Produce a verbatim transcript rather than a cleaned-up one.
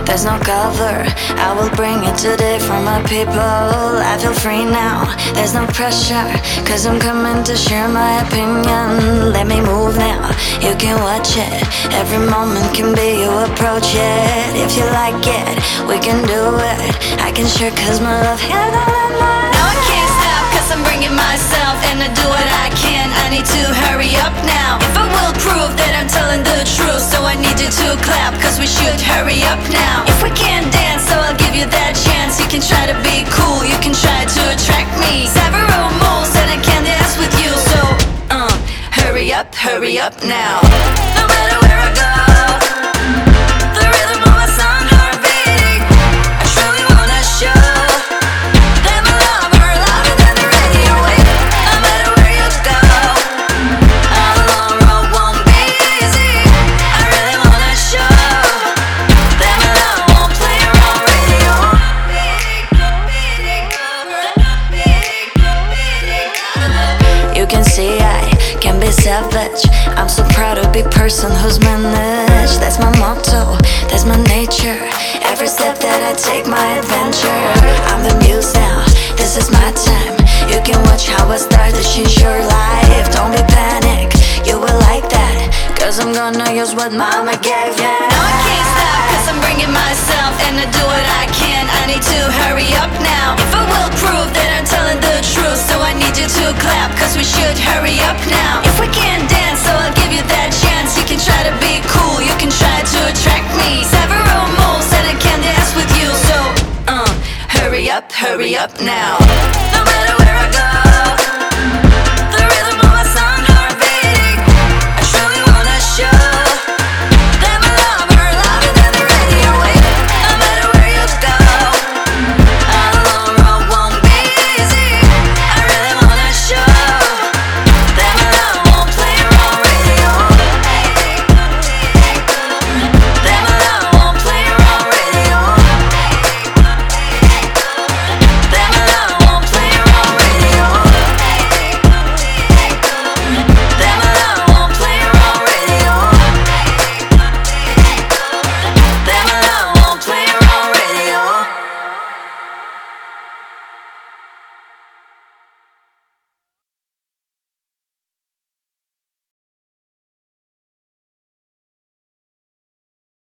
there's no cover. I will bring it today for my people. I feel free now, there's no pressure, cause I'm coming to share my opinion. Let me move now, you can watch it. Every moment can be your approach it. If you like it, we can do it. I can share cause my love has all of mine. Now I can't stop cause I'm bringing myself, and I do what I can. I need to hurry up now. If I will prove that I'm telling the truth, so I need you to clap cause we should hurry up now. If we can't dance, so I'll give you that chance. You can try to be cool, you can try to attract me. Several moves and I can dance with you, so uh, hurry up, hurry up now. No matter where I go, the rhythm of my song heartbeat, I truly wanna show that my love are louder than the radio wave. No matter where you go, all the long road won't be easy. I really wanna show that my love won't play around radio. You can see I can be savage. I'm so proud to be person who's managed. That's my motto, that's my nature. Every step that I take, my adventure. I'm the muse now, this is my time. You can watch how I start to change your life. Don't be panic, you will like that, cause I'm gonna use what mama gave you. Now I can't stop cause I'm bringing myself, and I do what I can. I need to hurry up now. If I will prove that I'm telling the truth, so I need you to clap cause we should hurry up now. If we can't dance, so I'll give you that chance. You can try to be cool, you can try to attract me. Several moves and I can dance with you, so uh, hurry up, hurry up now.